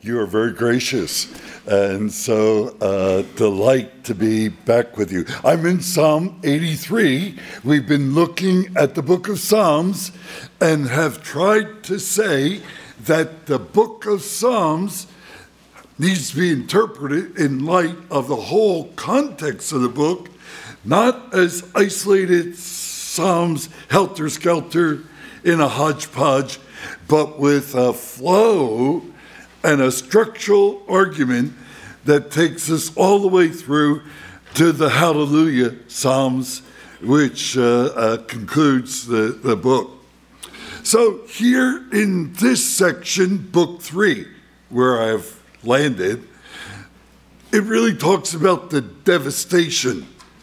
you are very gracious. And so delight to be back with you. I'm in Psalm 83. We've been looking at the book of Psalms and have tried to say that the book of Psalms needs to be interpreted in light of the whole context of the book, not as isolated psalms, helter-skelter in a hodgepodge, but with a flow and a structural argument that takes us all the way through to the Hallelujah Psalms, which concludes the book. So here in this section, Book 3, where I've landed, it really talks about the devastation.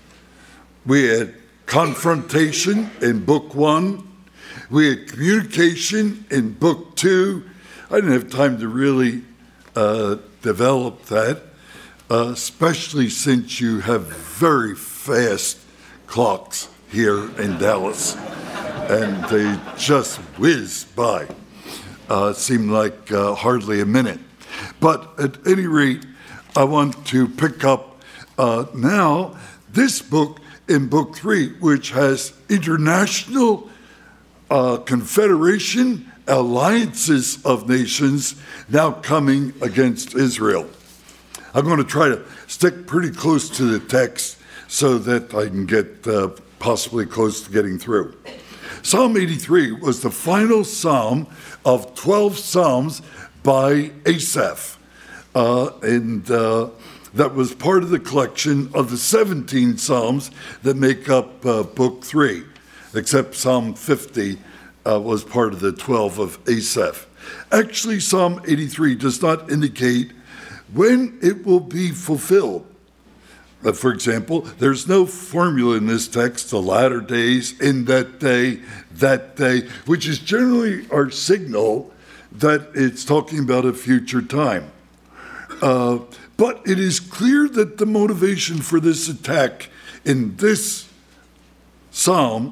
We had confrontation in Book 1. We had communication in Book 2. I didn't have time to really develop that, especially since you have very fast clocks here in Dallas, and they just whiz by. Seemed like hardly a minute. But at any rate, I want to pick up now this book in Book 3, which has international confederation, alliances of nations now coming against Israel. I'm going to try to stick pretty close to the text so that I can get possibly close to getting through. Psalm 83 was the final psalm of 12 psalms by Asaph, and that was part of the collection of the 17 psalms that make up Book 3, except Psalm 50 was part of the 12 of Asaph. Actually, Psalm 83 does not indicate when it will be fulfilled. For example, there's no formula in this text, the latter days, in that day, which is generally our signal that it's talking about a future time. But it is clear that the motivation for this attack in this psalm,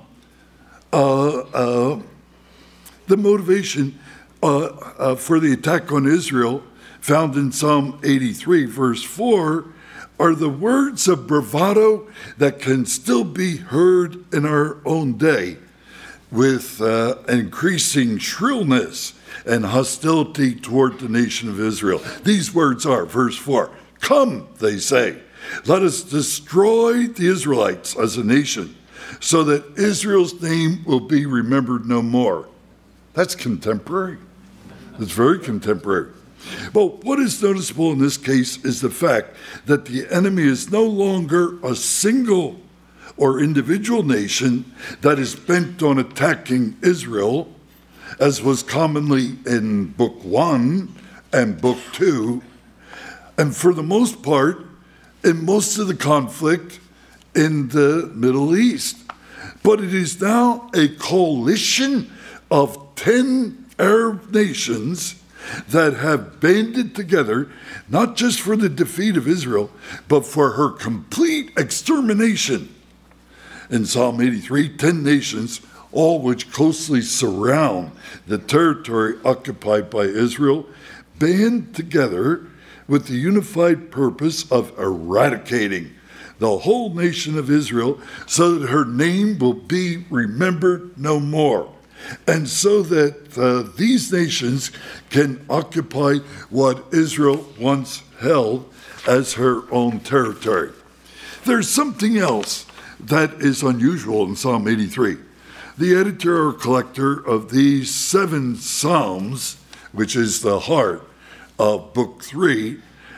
the motivation for the attack on Israel found in Psalm 83, verse 4, are the words of bravado that can still be heard in our own day with increasing shrillness and hostility toward the nation of Israel. These words are, verse 4, "Come," they say, "let us destroy the Israelites as a nation, so that Israel's name will be remembered no more." That's contemporary. It's very contemporary. But what is noticeable in this case is the fact that the enemy is no longer a single or individual nation that is bent on attacking Israel, as was commonly in Book 1 and Book 2, and for the most part, in most of the conflict in the Middle East. But it is now a coalition of 10 Arab nations that have banded together, not just for the defeat of Israel, but for her complete extermination. In Psalm 83, 10 nations, all which closely surround the territory occupied by Israel, band together with the unified purpose of eradicating the whole nation of Israel so that her name will be remembered no more, and so that these nations can occupy what Israel once held as her own territory. There's something else that is unusual in Psalm 83. The editor or collector of these 7 psalms, which is the heart of Book 3,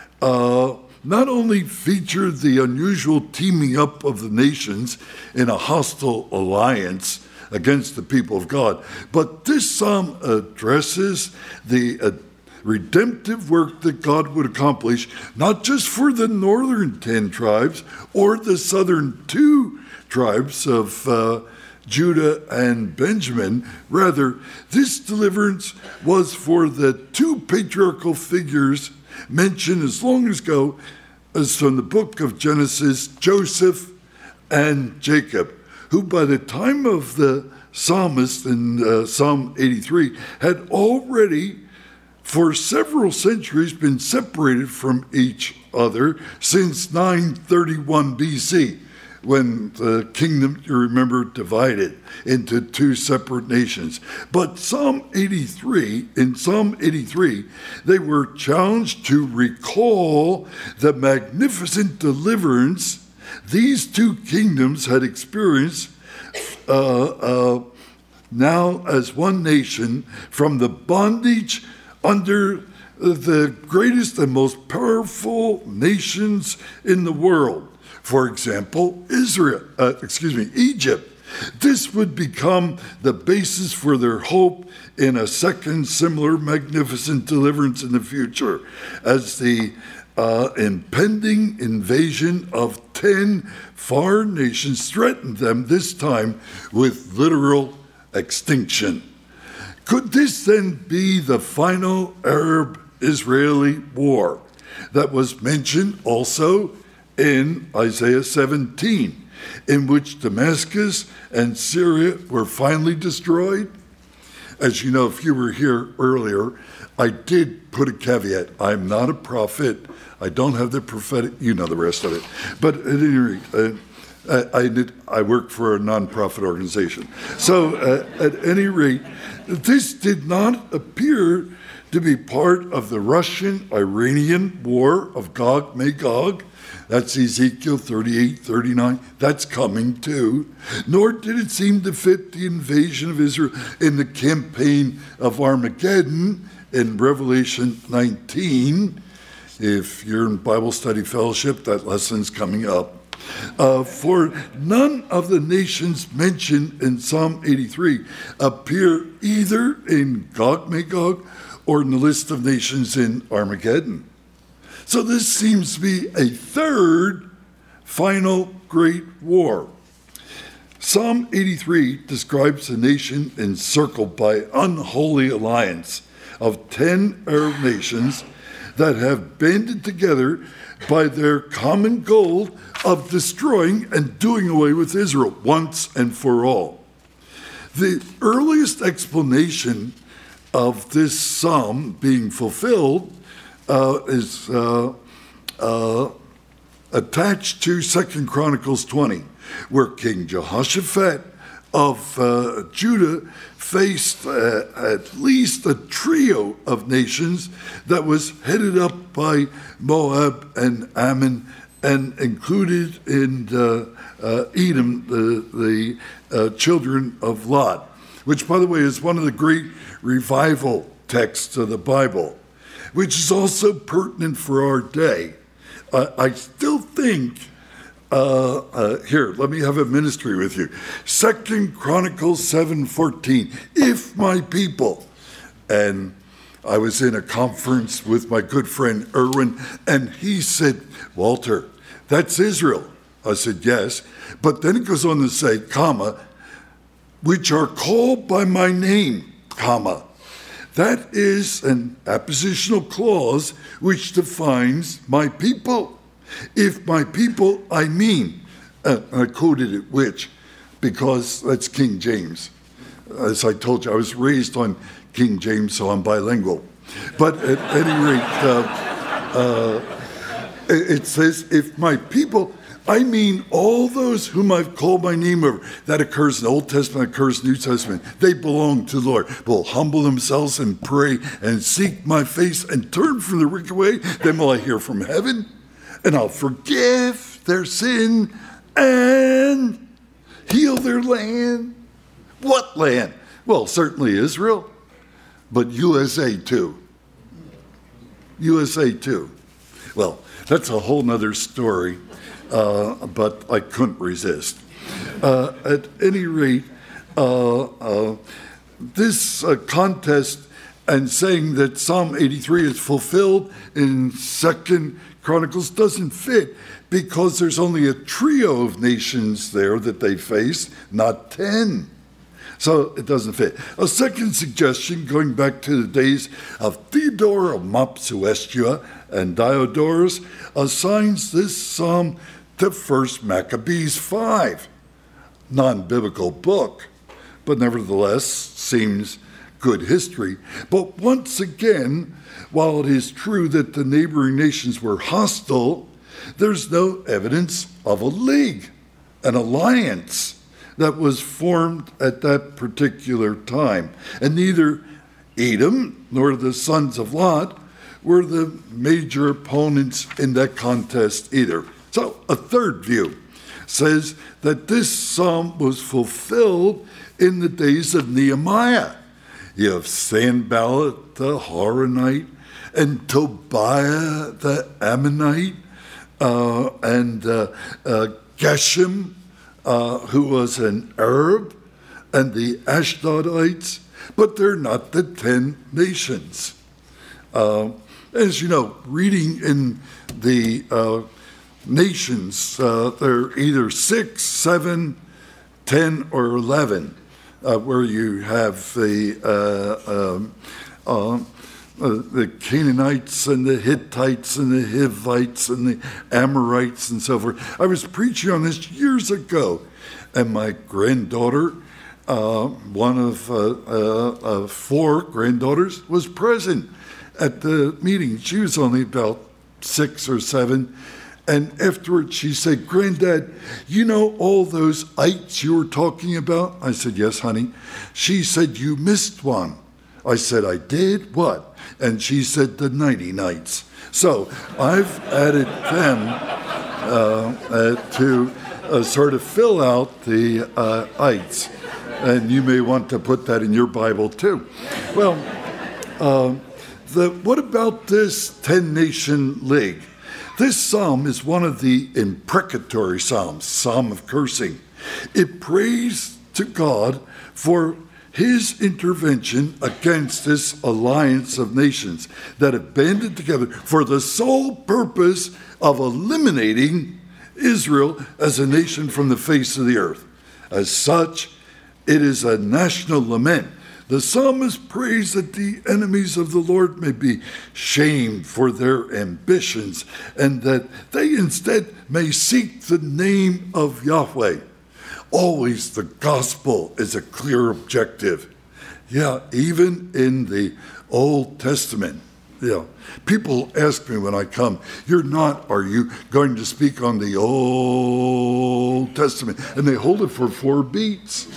not only featured the unusual teaming up of the nations in a hostile alliance against the people of God, but this psalm addresses the redemptive work that God would accomplish, not just for the northern 10 tribes or the southern 2 tribes of Judah and Benjamin. Rather, this deliverance was for the 2 patriarchal figures mentioned as long ago as from the book of Genesis, Joseph and Jacob, who by the time of the psalmist in Psalm 83 had already for several centuries been separated from each other since 931 BC, when the kingdom, you remember, divided into two separate nations. But in Psalm 83, they were challenged to recall the magnificent deliverance these two kingdoms had experienced now as one nation from the bondage under the greatest and most powerful nations in the world. For example, Egypt. This would become the basis for their hope in a second similar magnificent deliverance in the future, as the impending invasion of 10 foreign nations threatened them, this time with literal extinction. Could this then be the final Arab-Israeli war that was mentioned also in Isaiah 17, in which Damascus and Syria were finally destroyed? As you know, if you were here earlier, I did put a caveat. I'm not a prophet. I don't have the prophetic, you know the rest of it. But at any rate, I work for a nonprofit organization. So at any rate, this did not appear to be part of the Russian-Iranian war of Gog-Magog. That's Ezekiel 38, 39. That's coming too. Nor did it seem to fit the invasion of Israel in the campaign of Armageddon in Revelation 19. If you're in Bible Study Fellowship, that lesson's coming up. For none of the nations mentioned in Psalm 83 appear either in Gog-Magog or in the list of nations in Armageddon. So this seems to be a third final great war. Psalm 83 describes a nation encircled by unholy alliance of 10 Arab nations that have banded together by their common goal of destroying and doing away with Israel once and for all. The earliest explanation of this psalm being fulfilled is attached to 2 Chronicles 20, where King Jehoshaphat of Judah faced at least a trio of nations that was headed up by Moab and Ammon and included in Edom the children of Lot, which, by the way, is one of the great revival texts of the Bible, which is also pertinent for our day. I still think, here, let me have a ministry with you. 2 Chronicles 7:14, if my people, and I was in a conference with my good friend Erwin, and he said, Walter, that's Israel. I said, yes. But then it goes on to say, comma, which are called by my name, comma. That is an appositional clause which defines my people. If my people, I mean, I quoted it, which, because that's King James. As I told you, I was raised on King James, so I'm bilingual. But at any rate, it says, if my people, I mean all those whom I've called my name over. That occurs in the Old Testament, occurs in the New Testament. They belong to the Lord. Will humble themselves and pray and seek my face and turn from the wicked way. Then will I hear from heaven, and I'll forgive their sin and heal their land. What land? Well, certainly Israel, but USA too. USA too. Well, that's a whole nother story. But I couldn't resist. At any rate, this contest and saying that Psalm 83 is fulfilled in 2 Chronicles doesn't fit, because there's only a trio of nations there that they face, not 10. So it doesn't fit. A second suggestion, going back to the days of Theodore of Mopsuestia and Diodorus, assigns this psalm to 1 Maccabees 5, non-biblical book, but nevertheless seems good history. But once again, while it is true that the neighboring nations were hostile, there's no evidence of a league, an alliance that was formed at that particular time. And neither Edom nor the sons of Lot were the major opponents in that contest either. So a third view says that this psalm was fulfilled in the days of Nehemiah. You have Sanballat the Horonite and Tobiah the Ammonite and Geshem, who was an Arab, and the Ashdodites, but they're not the 10 nations. As you know, reading in the nations, they're either 6, 7, 10, or 11, where you have the Canaanites and the Hittites and the Hivites and the Amorites and so forth. I was preaching on this years ago, and my granddaughter, one of 4 granddaughters, was present at the meeting. She was only about 6 or 7. And afterwards she said, "Granddad, you know all those ites you were talking about?" I said, "Yes, honey." She said, "You missed one." I said, "I did? What?" And she said, "The nighty nights." So I've added them to sort of fill out the ites. And you may want to put that in your Bible too. Well, what about this 10-nation league? This psalm is one of the imprecatory psalms, psalm of cursing. It prays to God for his intervention against this alliance of nations that have banded together for the sole purpose of eliminating Israel as a nation from the face of the earth. As such, it is a national lament. The psalmist prays that the enemies of the Lord may be shamed for their ambitions and that they instead may seek the name of Yahweh. Always the gospel is a clear objective. Yeah, even in the Old Testament. Yeah, people ask me when I come, are you going to speak on the Old Testament? And they hold it for 4 beats.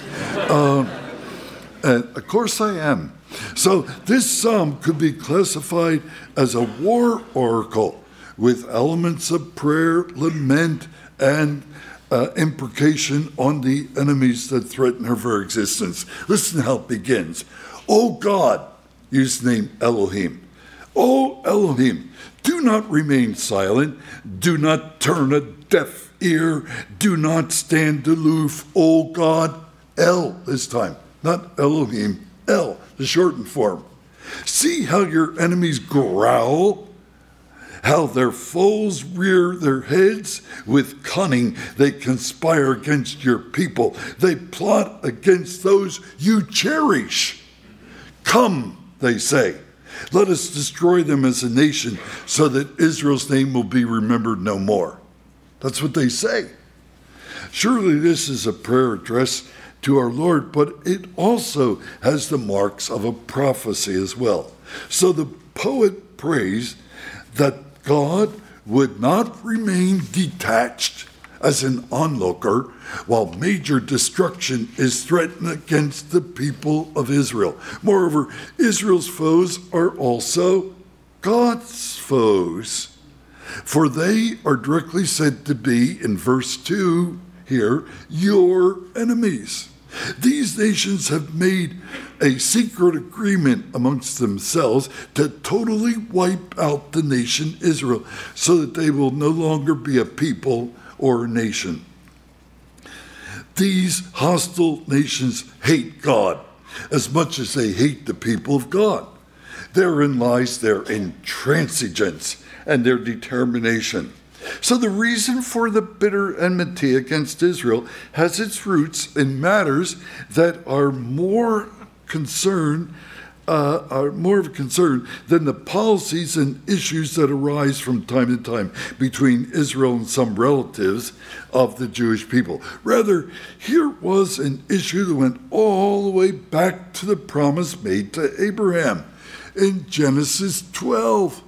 And of course I am. So this psalm could be classified as a war oracle with elements of prayer, lament, and imprecation on the enemies that threaten her very existence. Listen how it begins. "O God," use the name Elohim. "O Elohim, do not remain silent. Do not turn a deaf ear. Do not stand aloof, O God." El this time. Not Elohim, El, the shortened form. "See how your enemies growl, how their foes rear their heads. With cunning they conspire against your people. They plot against those you cherish. Come, they say, let us destroy them as a nation so that Israel's name will be remembered no more." That's what they say. Surely this is a prayer addressed to our Lord, but it also has the marks of a prophecy as well. So the poet prays that God would not remain detached as an onlooker while major destruction is threatened against the people of Israel. Moreover, Israel's foes are also God's foes, for they are directly said to be, in verse 2 here, your enemies. These nations have made a secret agreement amongst themselves to totally wipe out the nation Israel so that they will no longer be a people or a nation. These hostile nations hate God as much as they hate the people of God. Therein lies their intransigence and their determination. So the reason for the bitter enmity against Israel has its roots in matters that are more concerned are more of a concern than the policies and issues that arise from time to time between Israel and some relatives of the Jewish people. Rather, here was an issue that went all the way back to the promise made to Abraham in Genesis 12,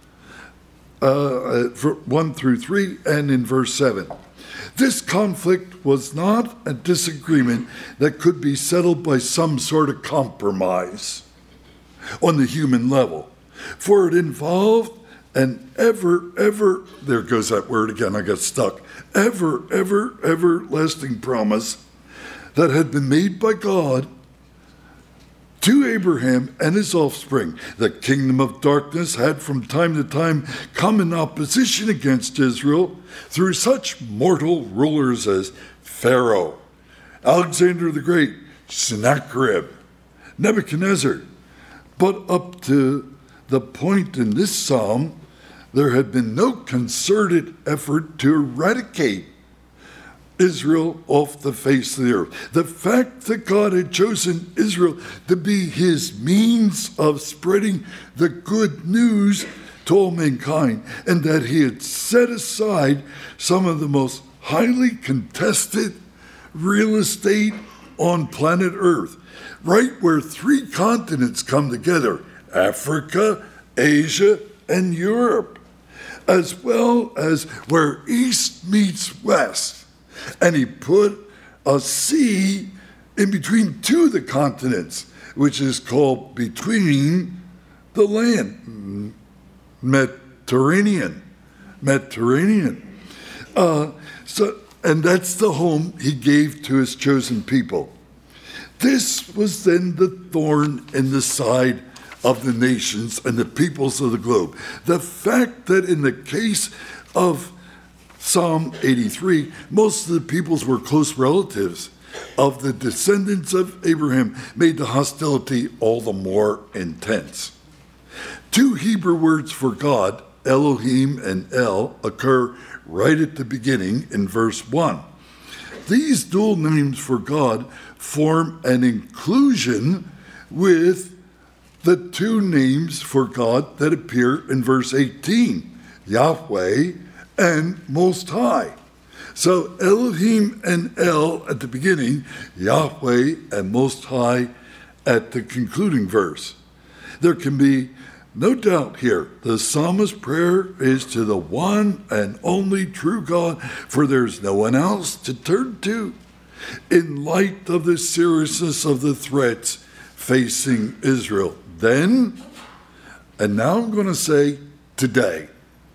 1 through 3, and in verse 7. This conflict was not a disagreement that could be settled by some sort of compromise on the human level, for it involved an there goes that word again, I got stuck, everlasting promise that had been made by God to Abraham and his offspring. The kingdom of darkness had from time to time come in opposition against Israel through such mortal rulers as Pharaoh, Alexander the Great, Sennacherib, Nebuchadnezzar. But up to the point in this psalm, there had been no concerted effort to eradicate Israel off the face of the earth. The fact that God had chosen Israel to be his means of spreading the good news to all mankind, and that he had set aside some of the most highly contested real estate on planet Earth, right where three continents come together, Africa, Asia, and Europe, as well as where East meets West. And he put a sea in between two of the continents, which is called between the land, Mediterranean. And that's the home he gave to his chosen people. This was then the thorn in the side of the nations and the peoples of the globe. The fact that in the case of Psalm 83, most of the peoples were close relatives of the descendants of Abraham made the hostility all the more intense. Two Hebrew words for God, Elohim and El, occur right at the beginning in verse 1. These dual names for God form an inclusion with the two names for God that appear in verse 18, Yahweh and Most High. So Elohim and El at the beginning, Yahweh and Most High at the concluding verse. There can be no doubt here, the psalmist's prayer is to the one and only true God, for there's no one else to turn to in light of the seriousness of the threats facing Israel then, and now I'm going to say today.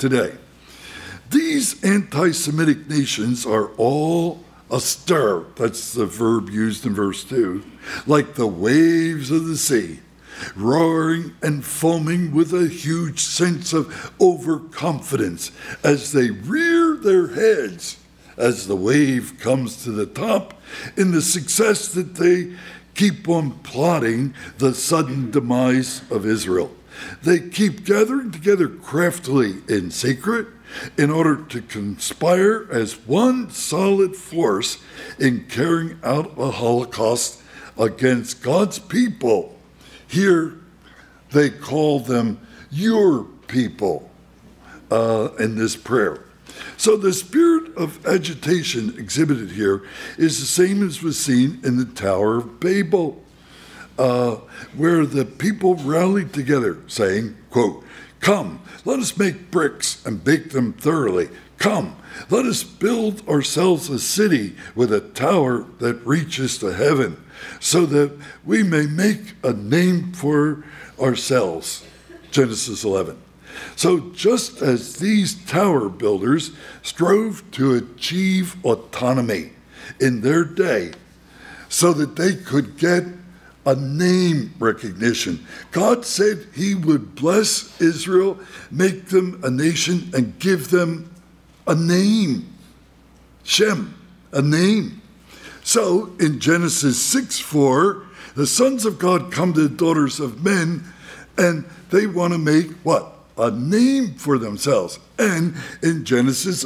These anti-Semitic nations are all astir, that's the verb used in verse 2, like the waves of the sea, roaring and foaming with a huge sense of overconfidence as they rear their heads as the wave comes to the top in the success that they keep on plotting the sudden demise of Israel. They keep gathering together craftily in secret in order to conspire as one solid force in carrying out a Holocaust against God's people. Here, they call them your people in this prayer. So the spirit of agitation exhibited here is the same as was seen in the Tower of Babel, where the people rallied together, saying, quote, "Come, let us make bricks and bake them thoroughly. Come, let us build ourselves a city with a tower that reaches to heaven, so that we may make a name for ourselves." Genesis 11. So just as these tower builders strove to achieve autonomy in their day so that they could get a name recognition, God said he would bless Israel, make them a nation, and give them a name. Shem, a name. So in Genesis 6:4, the sons of God come to the daughters of men, and they want to make what? A name for themselves. And in Genesis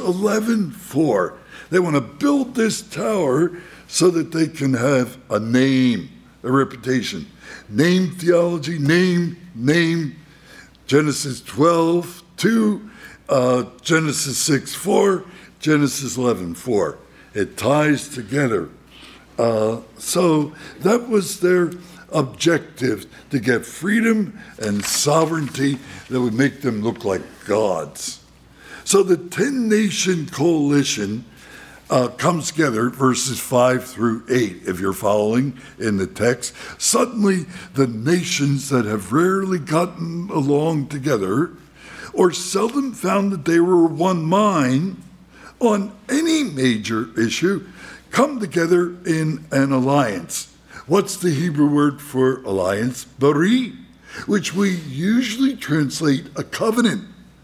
11:4, they want to build this tower so that they can have a name. a reputation. Name theology, name. Genesis 12:2, Genesis 6:4, Genesis 11:4. It ties together. So that was their objective, to get freedom and sovereignty that would make them look like gods. So the 10-nation coalition comes together, verses 5 through 8, if you're following in the text. Suddenly, the nations that have rarely gotten along together, or seldom found that they were one mind on any major issue, come together in an alliance. What's the Hebrew word for alliance? Bari, which we usually translate a covenant.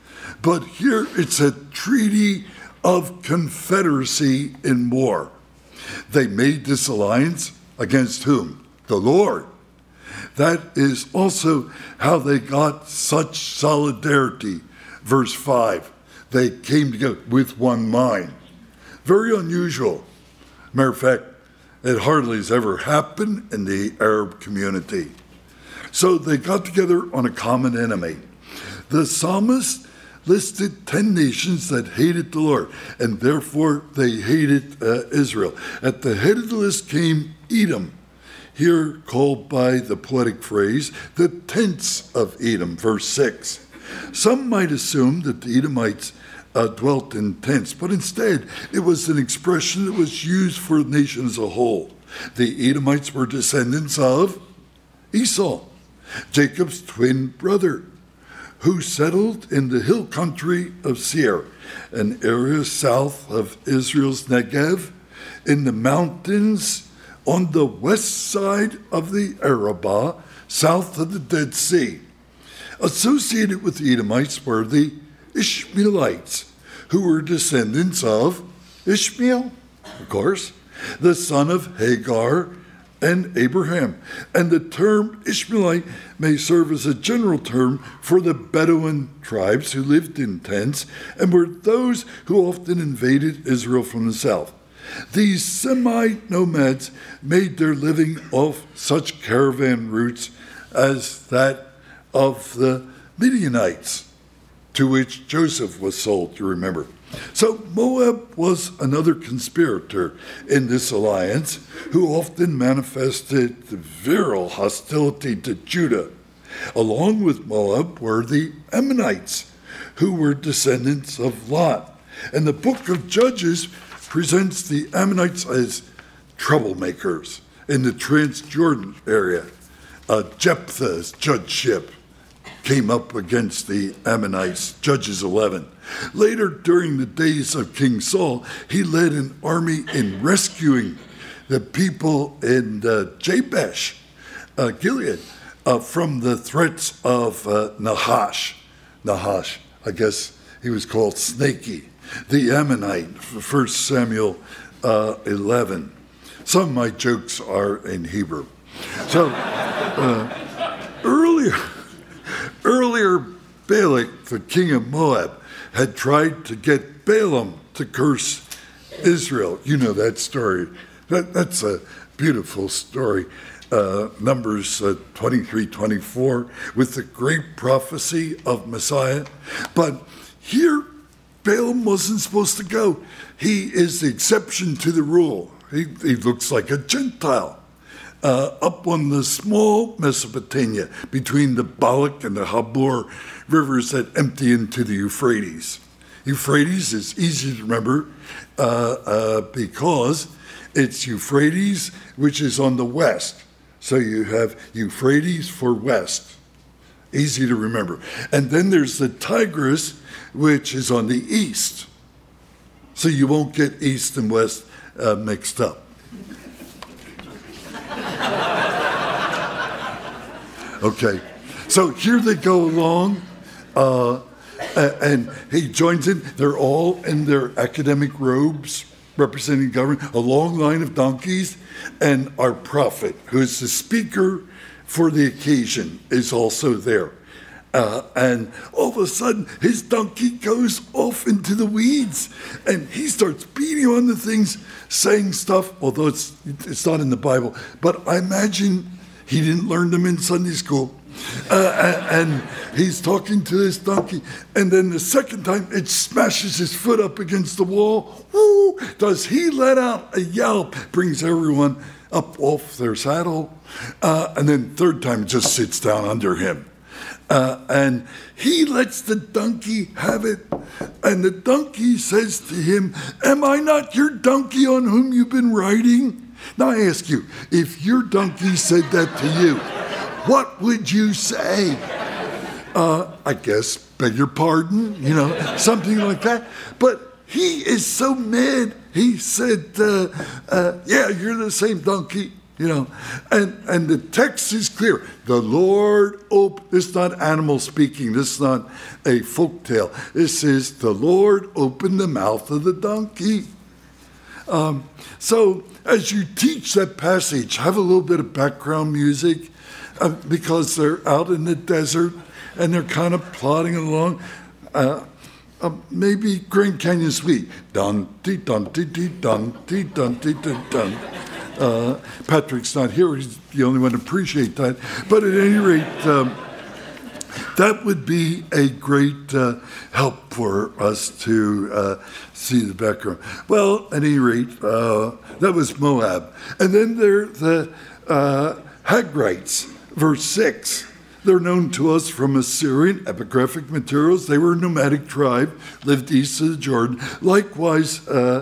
But here it's a treaty of confederacy in war. They made this alliance against whom? The Lord. That is also how they got such solidarity. Verse 5, they came together with one mind. Very unusual. Matter of fact, it hardly has ever happened in the Arab community. So they got together on a common enemy. The psalmist listed 10 nations that hated the Lord, and therefore they hated Israel. At the head of the list came Edom, here called by the poetic phrase, the tents of Edom, verse 6. Some might assume that the Edomites dwelt in tents, but instead it was an expression that was used for the nation as a whole. The Edomites were descendants of Esau, Jacob's twin brother, who settled in the hill country of Seir, an area south of Israel's Negev, in the mountains on the west side of the Arabah, south of the Dead Sea. Associated with the Edomites were the Ishmaelites, who were descendants of Ishmael, of course, the son of Hagar and Abraham. And the term Ishmaelite may serve as a general term for the Bedouin tribes who lived in tents and were those who often invaded Israel from the south. These semi-nomads made their living off such caravan routes as that of the Midianites, to which Joseph was sold, you remember. So Moab was another conspirator in this alliance who often manifested virile hostility to Judah. Along with Moab were the Ammonites, who were descendants of Lot. And the book of Judges presents the Ammonites as troublemakers in the Transjordan area. Jephthah's judgeship came up against the Ammonites, Judges 11. Later, during the days of King Saul, he led an army in rescuing the people in Jabesh, Gilead, from the threats of Nahash. Nahash, I guess he was called Snaky, the Ammonite, 1 Samuel 11. Some of my jokes are in Hebrew. So, earlier, Balak, the king of Moab, had tried to get Balaam to curse Israel. You know that story. That's a beautiful story. Numbers 23-24, with the great prophecy of Messiah. But here, Balaam wasn't supposed to go. He is the exception to the rule. He looks like a Gentile. Up on the small Mesopotamia, between the Balak and the Habor rivers that empty into the Euphrates. Euphrates is easy to remember because it's Euphrates, which is on the west. So you have Euphrates for west. Easy to remember. And then there's the Tigris, which is on the east. So you won't get east and west mixed up. Okay, so here they go along, and he joins in. They're all in their academic robes, representing government, a long line of donkeys, and our prophet, who is the speaker for the occasion, is also there. And all of a sudden, his donkey goes off into the weeds, and he starts beating on the things, saying stuff, although it's not in the Bible, but I imagine he didn't learn them in Sunday school. And he's talking to this donkey, and then the second time, it smashes his foot up against the wall. Woo! Does he let out a yelp, brings everyone up off their saddle, and then third time, it just sits down under him. And he lets the donkey have it. And the donkey says to him, "Am I not your donkey on whom you've been riding?" Now I ask you, if your donkey said that to you, what would you say? I guess, beg your pardon, something like that. But he is so mad. He said, yeah, you're the same donkey. And the text is clear. The Lord this is not animal speaking. This is not a folk tale. This is the Lord opened the mouth of the donkey. So as you teach that passage, have a little bit of background music because they're out in the desert and they're kind of plodding along. Maybe Grand Canyon Suite. Dun, dee, dun, dee, dee, dun, dee, dun, dee, dun, dun. Patrick's not here. He's the only one to appreciate that. But at any rate, that would be a great help for us to see the background. Well, at any rate, that was Moab. And then there the Hagrites, verse 6. They're known to us from Assyrian epigraphic materials. They were a nomadic tribe, lived east of the Jordan. Likewise,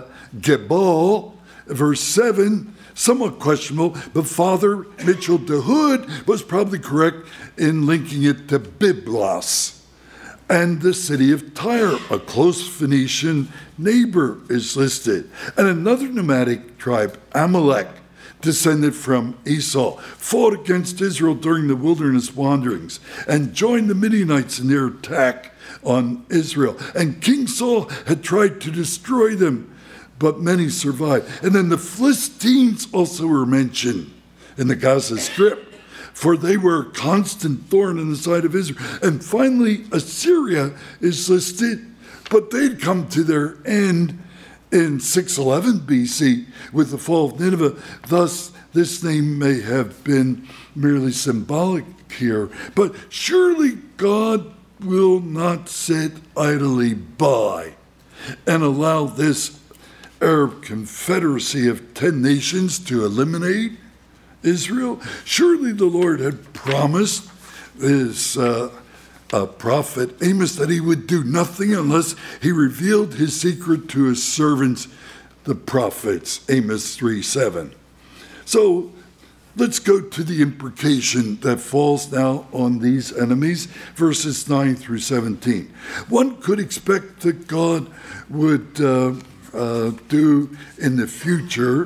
Gebal, verse 7, somewhat questionable, but Father Mitchell DeHood was probably correct in linking it to Byblos. And the city of Tyre, a close Phoenician neighbor, is listed. And another nomadic tribe, Amalek, descended from Esau, fought against Israel during the wilderness wanderings, and joined the Midianites in their attack on Israel. And King Saul had tried to destroy them, but many survived. And then the Philistines also were mentioned in the Gaza Strip, for they were a constant thorn in the side of Israel. And finally, Assyria is listed, but they'd come to their end in 611 BC with the fall of Nineveh. Thus, this name may have been merely symbolic here. But surely God will not sit idly by and allow this Arab confederacy of 10 nations to eliminate Israel. Surely the Lord had promised his prophet Amos that he would do nothing unless he revealed his secret to his servants, the prophets, Amos 3:7. So let's go to the imprecation that falls now on these enemies, verses 9 through 17. One could expect that God would do in the future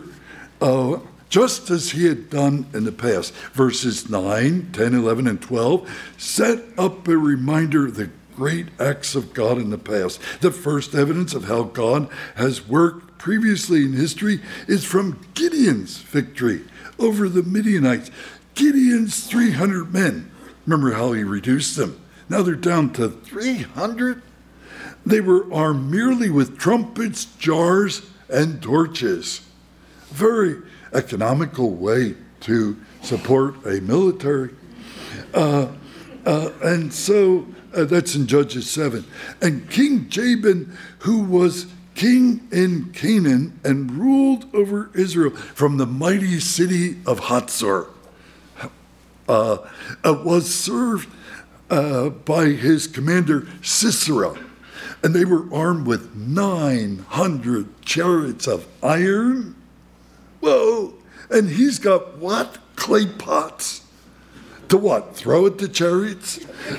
just as he had done in the past. Verses 9, 10, 11, and 12 set up a reminder of the great acts of God in the past. The first evidence of how God has worked previously in history is from Gideon's victory over the Midianites. Gideon's 300 men. Remember how he reduced them. Now they're down to 300. They were armed merely with trumpets, jars, and torches. Very economical way to support a military. And so that's in Judges 7. And King Jabin, who was king in Canaan and ruled over Israel from the mighty city of Hatzor, was served by his commander Sisera. And they were armed with 900 chariots of iron. Whoa! And he's got what? Clay pots. To what? Throw at the chariots?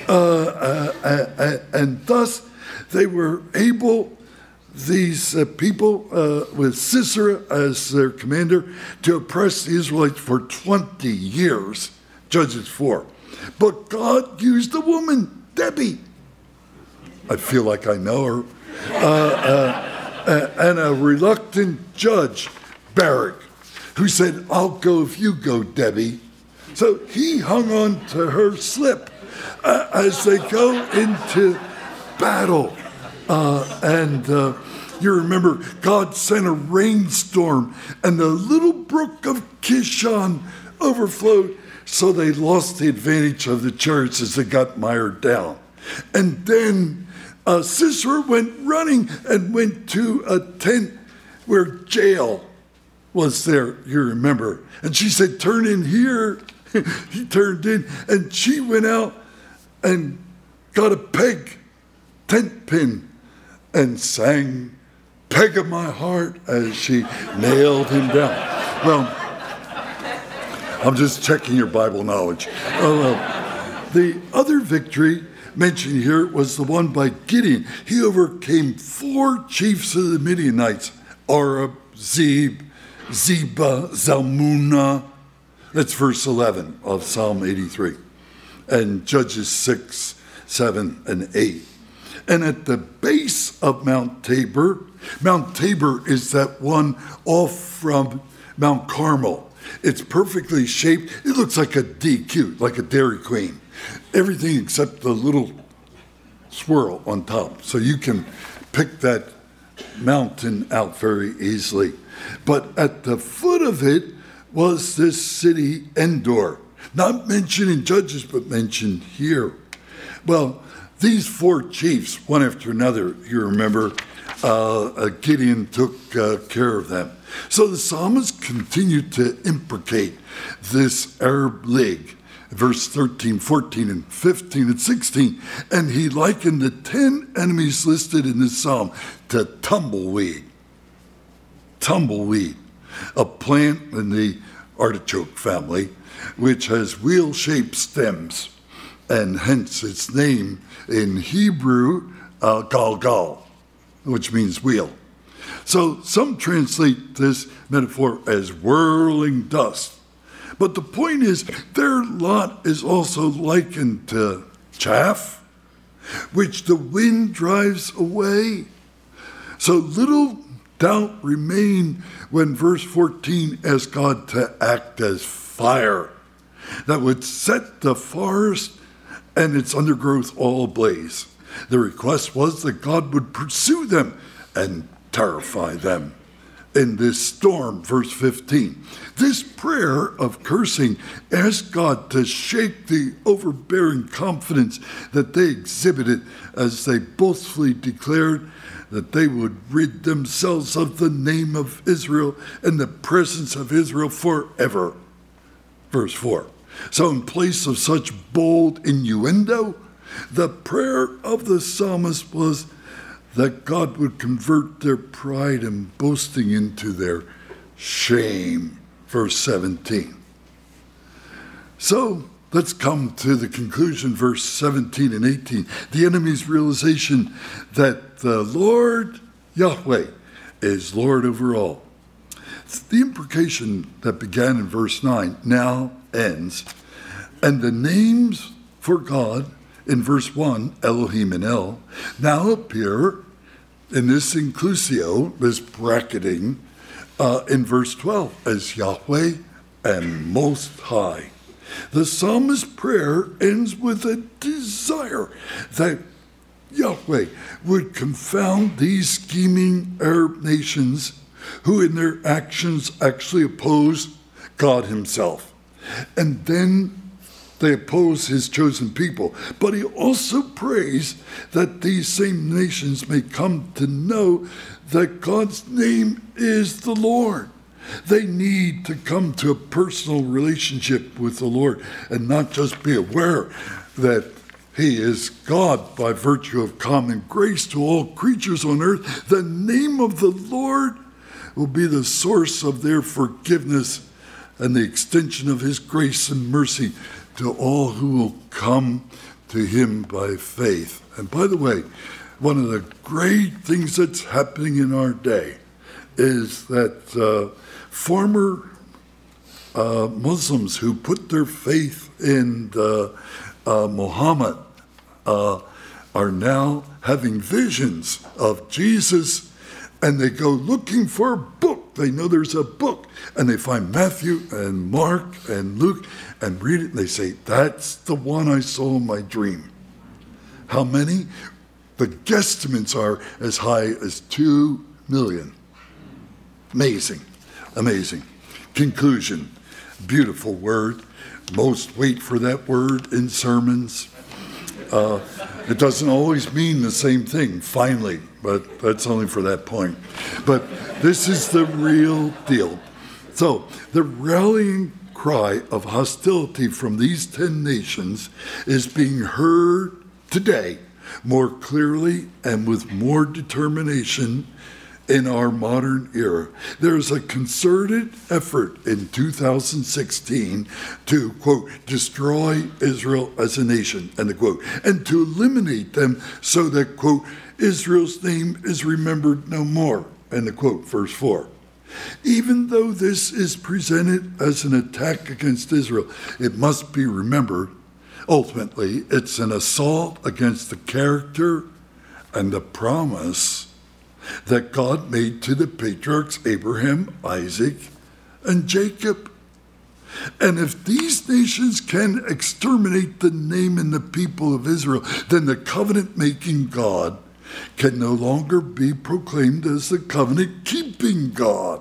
And thus they were able, these people with Sisera as their commander, to oppress the Israelites for 20 years. Judges 4. But God used a woman, Debbie. I feel like I know her. And a reluctant judge, Barak, who said, "I'll go if you go, Debbie." So he hung on to her slip as they go into battle. You remember God sent a rainstorm and the little brook of Kishon overflowed, so they lost the advantage of the chariots as they got mired down. And then Sisera went running and went to a tent where Jael was there, you remember. And she said, turn in here. He turned in, and she went out and got a tent pin, and sang "Peg of My Heart" as she nailed him down. Well, I'm just checking your Bible knowledge. The other victory mentioned here was the one by Gideon. He overcame 4 chiefs of the Midianites: Arab, Zeb, Zeba, Zalmunna. That's verse 11 of Psalm 83. And Judges 6, 7, and 8. And at the base of Mount Tabor is that one off from Mount Carmel. It's perfectly shaped. It looks like a DQ, like a Dairy Queen. Everything except the little swirl on top. So you can pick that mountain out very easily. But at the foot of it was this city, Endor. Not mentioned in Judges, but mentioned here. Well, these 4 chiefs, one after another, you remember, Gideon took care of them. So the psalmist continued to imprecate this Arab League, verse 13, 14, and 15, and 16. And he likened the 10 enemies listed in this psalm to tumbleweed. Tumbleweed, a plant in the artichoke family, which has wheel-shaped stems, and hence its name in Hebrew, Galgal, which means wheel. So some translate this metaphor as whirling dust. But the point is, their lot is also likened to chaff, which the wind drives away. So little doubt remained when verse 14 asked God to act as fire that would set the forest and its undergrowth all ablaze. The request was that God would pursue them and terrify them in this storm, verse 15. This prayer of cursing asked God to shake the overbearing confidence that they exhibited as they boastfully declared that they would rid themselves of the name of Israel and the presence of Israel forever. Verse 4. So in place of such bold innuendo, the prayer of the psalmist was that God would convert their pride and boasting into their shame. Verse 17. So let's come to the conclusion, verse 17 and 18. The enemy's realization that the Lord, Yahweh, is Lord over all. The imprecation that began in verse 9 now ends, and the names for God in verse 1, Elohim and El, now appear in this inclusio, this bracketing, in verse 12 as Yahweh and Most High. The psalmist's prayer ends with a desire that Yahweh would confound these scheming Arab nations who in their actions actually oppose God himself. And then they oppose his chosen people. But he also prays that these same nations may come to know that God's name is the Lord. They need to come to a personal relationship with the Lord and not just be aware that he is God by virtue of common grace to all creatures on earth. The name of the Lord will be the source of their forgiveness and the extension of his grace and mercy to all who will come to him by faith. And by the way, one of the great things that's happening in our day is that former Muslims who put their faith in Muhammad are now having visions of Jesus, and they go looking for a book They know there's a book. And they find Matthew and Mark and Luke and read it, and they say, that's the one I saw in my dream. How many? The guesstimates are as high as 2 million. Amazing. Amazing. Conclusion. Beautiful word. Most wait for that word in sermons. It doesn't always mean the same thing, finally, but that's only for that point. But this is the real deal. So the rallying cry of hostility from these 10 nations is being heard today more clearly and with more determination in our modern era. There's a concerted effort in 2016 to, quote, destroy Israel as a nation, end of quote, and to eliminate them so that, quote, Israel's name is remembered no more, end of quote, verse 4. Even though this is presented as an attack against Israel, it must be remembered, ultimately, it's an assault against the character and the promise that God made to the patriarchs Abraham, Isaac, and Jacob. And if these nations can exterminate the name and the people of Israel, then the covenant-making God can no longer be proclaimed as the covenant-keeping God.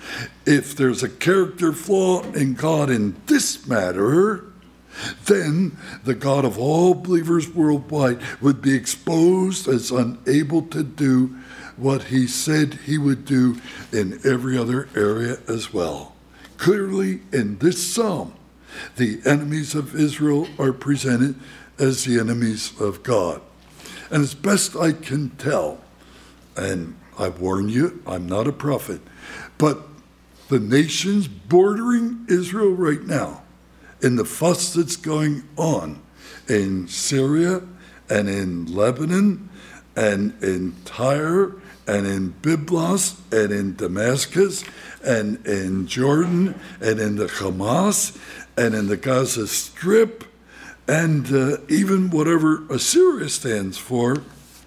If there's a character flaw in God in this matter, then the God of all believers worldwide would be exposed as unable to do what he said he would do in every other area as well. Clearly, in this psalm, the enemies of Israel are presented as the enemies of God. And as best I can tell, and I warn you, I'm not a prophet, but the nations bordering Israel right now, in the fuss that's going on in Syria and in Lebanon and in Tyre and in Byblos and in Damascus and in Jordan and in the Hamas and in the Gaza Strip and even whatever Assyria stands for,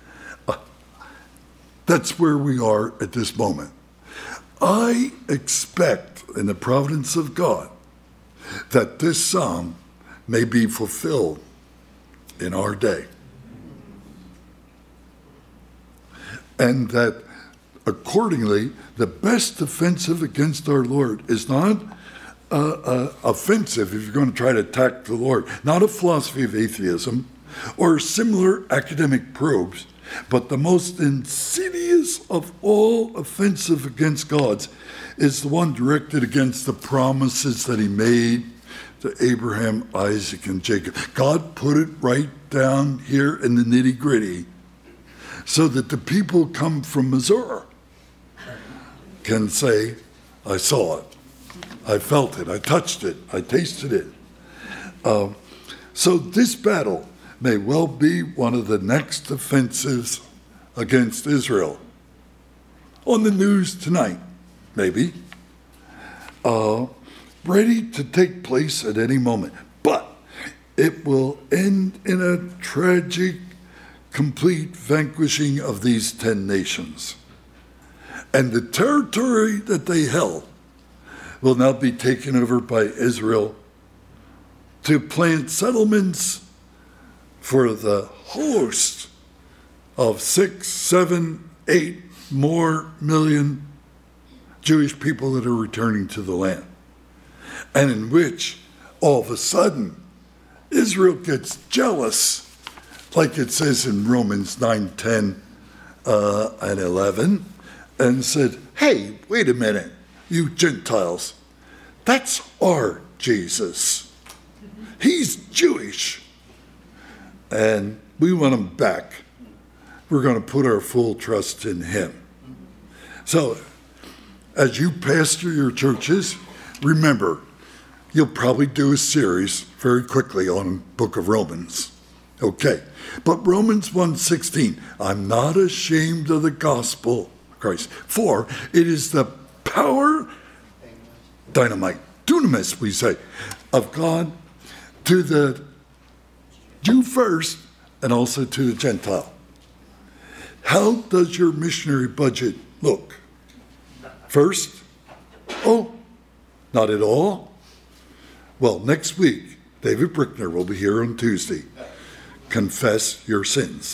that's where we are at this moment. I expect in the providence of God that this psalm may be fulfilled in our day. And that accordingly, the best offensive against our Lord is not offensive if you're going to try to attack the Lord, not a philosophy of atheism or similar academic probes, but the most insidious of all offensive against God's is the one directed against the promises that he made to Abraham, Isaac, and Jacob. God put it right down here in the nitty-gritty so that the people come from Missouri can say, I saw it, I felt it, I touched it, I tasted it. So this battle may well be one of the next offensives against Israel. On the news tonight, maybe, ready to take place at any moment. But it will end in a tragic, complete vanquishing of these 10 nations. And the territory that they held will now be taken over by Israel to plant settlements for the host of 6, 7, 8 more million Jewish people that are returning to the land. And in which, all of a sudden, Israel gets jealous, like it says in Romans 9, 10, and 11, and said, hey, wait a minute, you Gentiles, that's our Jesus. He's Jewish. And we want him back. We're going to put our full trust in him. So, as you pastor your churches, remember, you'll probably do a series very quickly on the book of Romans. Okay, but Romans 1:16, I'm not ashamed of the gospel of Christ, for it is the power, dynamite, dunamis, we say, of God to the Jew first and also to the Gentile. How does your missionary budget look? First, Oh, not at all? Well, next week, David Brickner will be here on Tuesday. Confess your sins.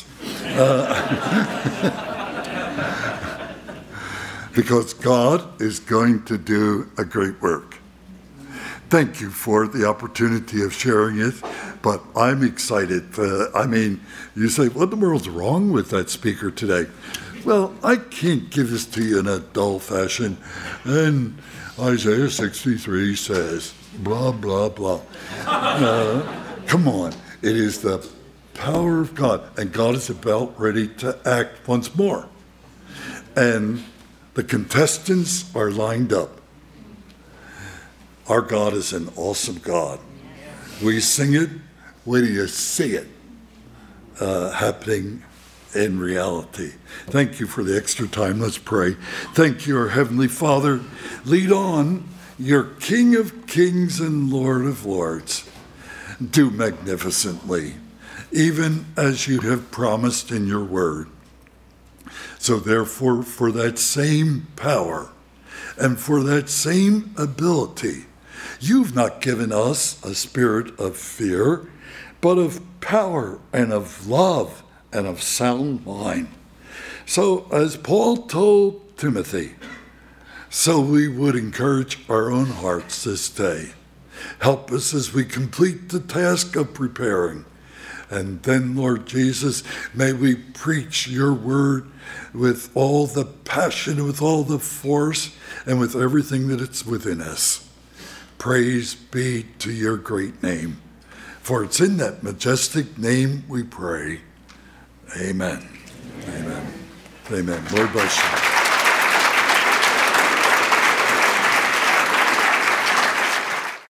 Because God is going to do a great work. Thank you for the opportunity of sharing it, but I'm excited. You say, what in the world's wrong with that speaker today? Well, I can't give this to you in a dull fashion. And Isaiah 63 says, blah, blah, blah. Come on. It is the power of God, and God is about ready to act once more. And the contestants are lined up. Our God is an awesome God. We sing it, wait till you see it happening in reality. Thank you for the extra time. Let's pray. Thank you, our Heavenly Father. Lead on, your King of Kings and Lord of Lords. Do magnificently, even as you have promised in your word. So therefore, for that same power and for that same ability, you've not given us a spirit of fear, but of power and of love and of sound mind. So as Paul told Timothy, so we would encourage our own hearts this day. Help us as we complete the task of preparing. And then, Lord Jesus, may we preach your word with all the passion, with all the force, and with everything that it's within us. Praise be to your great name. For it's in that majestic name we pray. Amen. Amen. Amen. Lord bless you.